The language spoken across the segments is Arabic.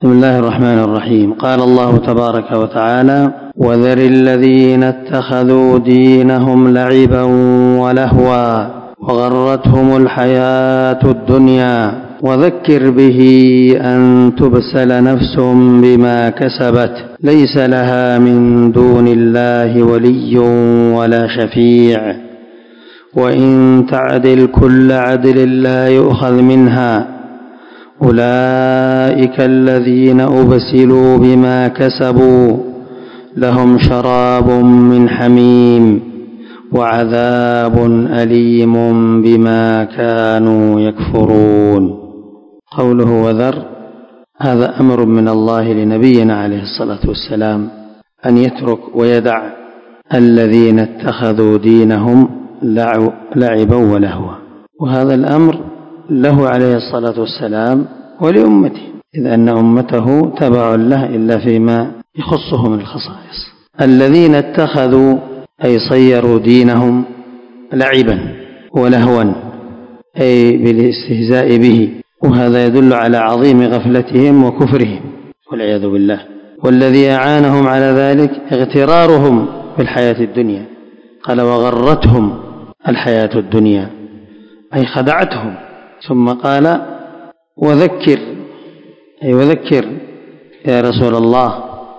بسم الله الرحمن الرحيم. قال الله تبارك وتعالى: وذر الذين اتخذوا دينهم لعبا ولهوا وغرتهم الحياة الدنيا وذكر به أن تبسل نفس بما كسبت ليس لها من دون الله ولي ولا شفيع وإن تعدل كل عدل لا يؤخذ منها أولئك الذين أبسلوا بما كسبوا لهم شراب من حميم وعذاب أليم بما كانوا يكفرون. قوله وذر هذا أمر من الله لنبينا عليه الصلاة والسلام أن يترك ويدع الذين اتخذوا دينهم لعبا ولهوا، وهذا الأمر له عليه الصلاة والسلام ولأمته، إذ أن أمته تبع له إلا فيما يخصه من الخصائص. الذين اتخذوا أي صيروا دينهم لعبا ولهوا أي بالاستهزاء به، وهذا يدل على عظيم غفلتهم وكفرهم والعياذ بالله. والذي أعانهم على ذلك اغترارهم بالحياة الدنيا، قال وغرتهم الحياة الدنيا أي خدعتهم. ثم قال وذكر أي وذكر يا رسول الله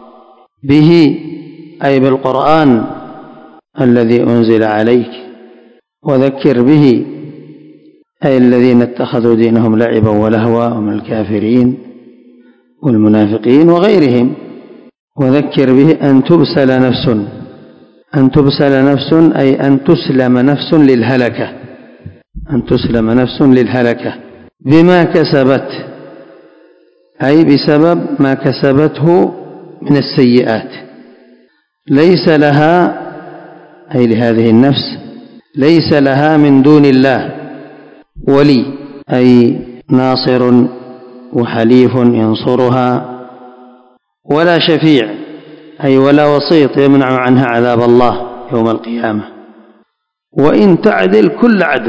به أي بالقرآن الذي أنزل عليك، وذكر به أي الذين اتخذوا دينهم لعبا ولهوا ومن الكافرين والمنافقين وغيرهم. وذكر به أن تبسل نفس، أن تبسل نفس أي أن تسلم نفس للهلكة، أن تسلم نفس للهلكة بما كسبت أي بسبب ما كسبته من السيئات. ليس لها أي لهذه النفس ليس لها من دون الله ولي أي ناصر وحليف ينصرها، ولا شفيع أي ولا وسيط يمنع عنها عذاب الله يوم القيامة. وإن تعدل كل عدل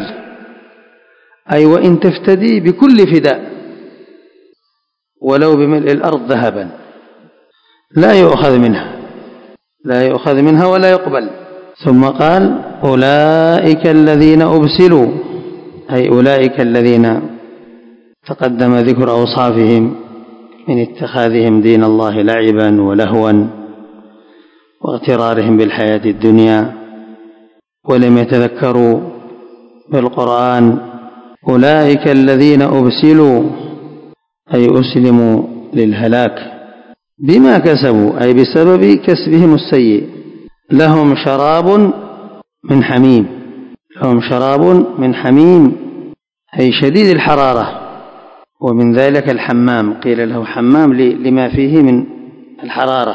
أي وإن تفتدي بكل فداء ولو بملء الأرض ذهبا لا يؤخذ منها ولا يقبل. ثم قال أولئك الذين أبسلوا أي أولئك الذين تقدم ذكر أوصافهم من اتخاذهم دين الله لعبا ولهوا واغترارهم بالحياة الدنيا ولم يتذكروا بالقرآن. أولئك الذين أبسلوا أي أسلموا للهلاك بما كسبوا أي بسبب كسبهم السيء. لهم شراب من حميم، لهم شراب من حميم أي شديد الحرارة، ومن ذلك الحمام، قيل له حمام لما فيه من الحرارة،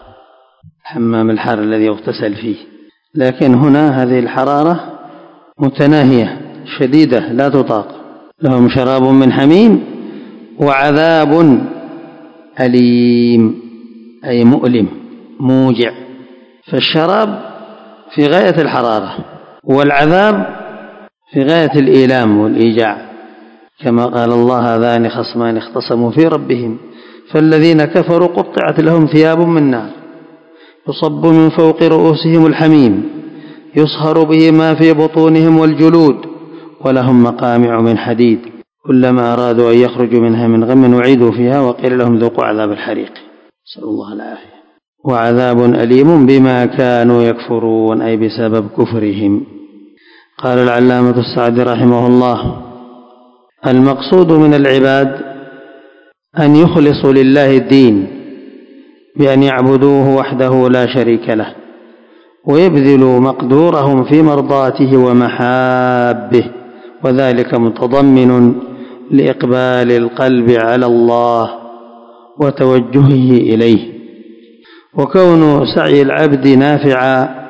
حمام الحر الذي يغتسل فيه، لكن هنا هذه الحرارة متناهية شديدة لا تطاق. لهم شراب من حميم وعذاب أليم أي مؤلم موجع. فالشراب في غاية الحرارة والعذاب في غاية الإيلام والإيجاع، كما قال الله هذان خصمان اختصموا في ربهم فالذين كفروا قطعت لهم ثياب من نار يصب من فوق رؤوسهم الحميم يصهر به ما في بطونهم والجلود ولهم مقامع من حديد كلما أرادوا أن يخرجوا منها من غم أعيدوا فيها وقيل لهم ذوقوا عذاب الحريق، نسأل الله العافية. وعذاب أليم بما كانوا يكفرون أي بسبب كفرهم. قال العلامة السعدي رحمه الله: المقصود من العباد أن يخلصوا لله الدين بأن يعبدوه وحده لا شريك له ويبذلوا مقدورهم في مرضاته ومحابه، وذلك متضمن لإقبال القلب على الله وتوجهه إليه، وكون سعي العبد نافعا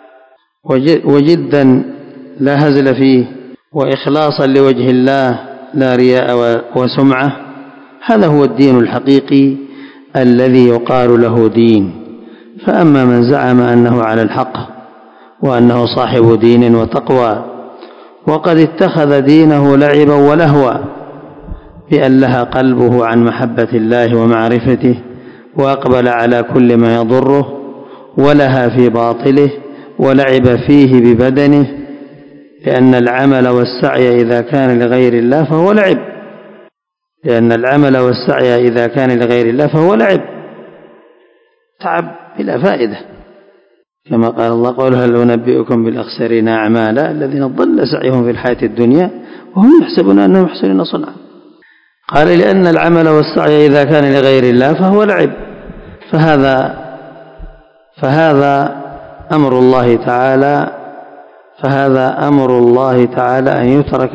وجدا لا هزل فيه وإخلاصا لوجه الله لا رياء وسمعة، هذا هو الدين الحقيقي الذي يقال له دين. فأما من زعم أنه على الحق وأنه صاحب دين وتقوى وقد اتخذ دينه لعبا ولهوا بأن لها قلبه عن محبة الله ومعرفته وأقبل على كل ما يضره، ولها في باطله ولعب فيه ببدنه، لأن العمل والسعي إذا كان لغير الله فهو لعب، لأن العمل والسعي إذا كان لغير الله فهو لعب، تعب بلا فائدة، كما قال الله: قل هل أنبئكم بالأخسرين أعمالا الذين ضل سعيهم في الحياة الدنيا وهم يحسبون أنهم يحسنون صنعا. قال: لأن العمل والسعي إذا كان لغير الله فهو لعب، فهذا أمر الله تعالى أن يترك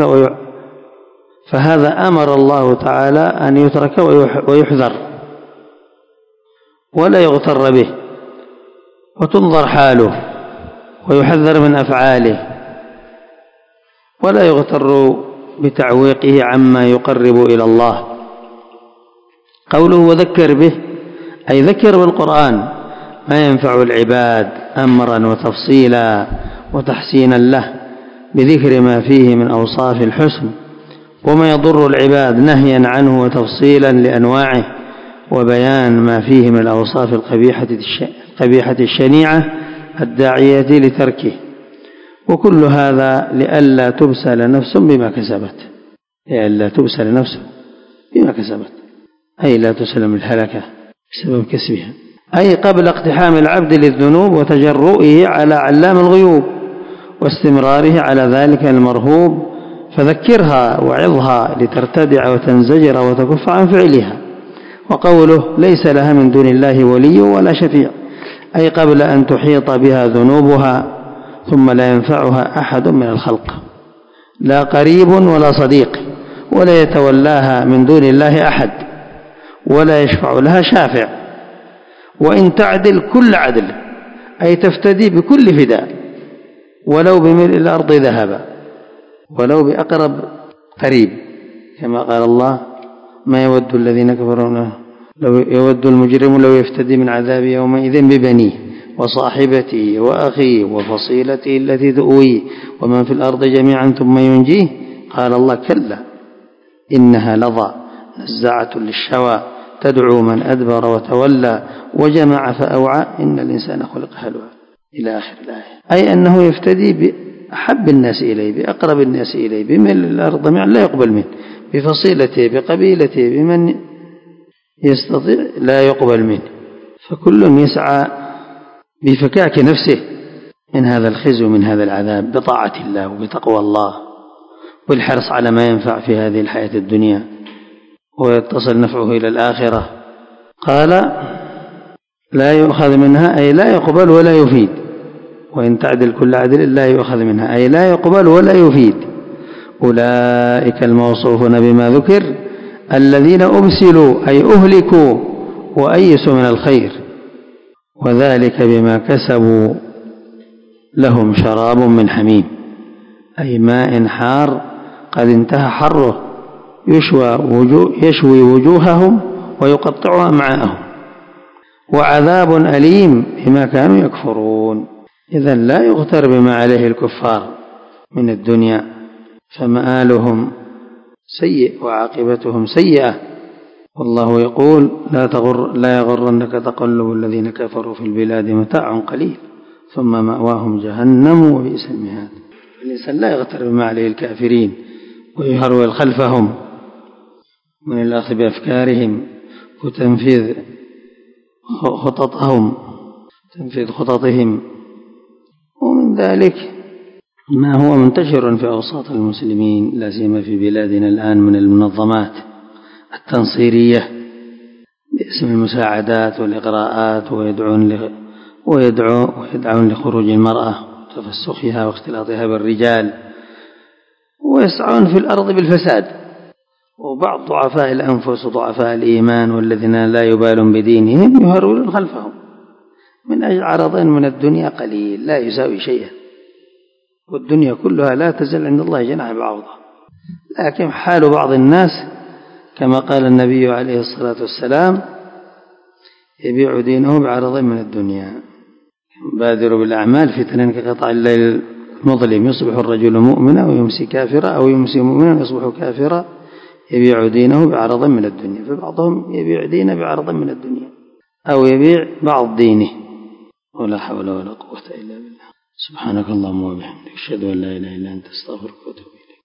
ويحذر ولا يغتر به، وتنظر حاله ويحذر من أفعاله، ولا يغتر بتعويقه عما يقرب إلى الله. قوله وذكر به أي ذكر بالقرآن ما ينفع العباد أمرا وتفصيلا وتحسينا له، بذكر ما فيه من أوصاف الحسن، وما يضر العباد نهيا عنه وتفصيلا لأنواعه، وبيان ما فيه من الأوصاف القبيحة الشنيعة الداعية لتركه، وكل هذا لئلا تبسل نفس بما كسبت، أي لا تسلم الهلكة بسبب كسبها، أي قبل اقتحام العبد للذنوب وتجرؤه على علام الغيوب واستمراره على ذلك المرهوب، فذكرها وعظها لترتدع وتنزجر وتكف عن فعلها. وقوله ليس لها من دون الله ولي ولا شفيع، أي قبل أن تحيط بها ذنوبها ثم لا ينفعها أحد من الخلق، لا قريب ولا صديق، ولا يتولاها من دون الله أحد، ولا يشفع لها شافع، وإن تعدل كل عدل، أي تفتدي بكل فداء، ولو بملء الأرض ذهبا، ولو بأقرب قريب، كما قال الله: ما يود الذين كفروا يود المجرم لو يفتدي من عذاب يومئذ ببنيه وصاحبته وأخيه وفصيلته التي تؤويه ومن في الأرض جميعا ثم ينجيه. قال الله: كلا إنها لظى نزاعة للشوى تدعو من أدبر وتولى وجمع فأوعى إن الإنسان خلق هلوعا، إلى آخر الآية. أي أنه يفتدي بأحب الناس إليه، بأقرب الناس إليه، بمن الأرض لا يقبل منه، بفصيلته، بقبيلته، بمن يستطيع لا يقبل منه، فكل يسعى بفكاك نفسه من هذا الخزي ومن هذا العذاب بطاعة الله وبتقوى الله والحرص على ما ينفع في هذه الحياة الدنيا ويتصل نفعه إلى الآخرة. قال: لا يؤخذ منها أي لا يقبل ولا يفيد، وإن تعدل كل عدل لا يؤخذ منها أي لا يقبل ولا يفيد. أولئك الموصوفون بما ذكر الذين أبسلوا أي أهلكوا وأيسوا من الخير، وذلك بما كسبوا لهم شراب من حميم، أي ماء حار قد انتهى حره يشوي وجوههم ويقطع أمعاءهم، وعذاب أليم بما كانوا يكفرون. إذن لا يغتر بما عليه الكفار من الدنيا، فمآلهم سيء وعاقبتهم سيئة، والله يقول: لا يغرنك تقلب الذين كفروا في البلاد متاع قليل ثم مأواهم جهنم وبئس المهاد. الإنسان لا يغتر بما عليه الكافرين ويهرول خلفهم من الأخذ بأفكارهم وتنفيذ خططهم، ومن ذلك ما هو منتشر في أوساط المسلمين لا سيما في بلادنا الآن من المنظمات التنصيرية باسم المساعدات والإغراءات، ويدعون لخروج المرأة وتفسخها واختلاطها بالرجال، ويسعون في الأرض بالفساد. وبعض ضعفاء الأنفس وضعفاء الإيمان والذين لا يبالون بدينهم يهرولون خلفهم من أجل عرضين من الدنيا قليل لا يساوي شيئا، والدنيا كلها لا تزل عند الله جناح بعوضة. لكن حال بعض الناس كما قال النبي عليه الصلاة والسلام: يبيع دينه بعرض من الدنيا. بادروا بالأعمال فتنا كقطع الليل المظلم، يصبح الرجل مؤمنا ويمسي كافرا، أو يمسي مؤمنا ويصبح كافرا، يبيع دينه بعرض من الدنيا، فبعضهم يبيع دينه بعرض من الدنيا أو يبيع بعض دينه. ولا حول ولا قوة إلا بالله. سبحانك اللهم وبحمدك، أشهد أن لا إله إلا أنت، أستغفرك وأتوب إليك.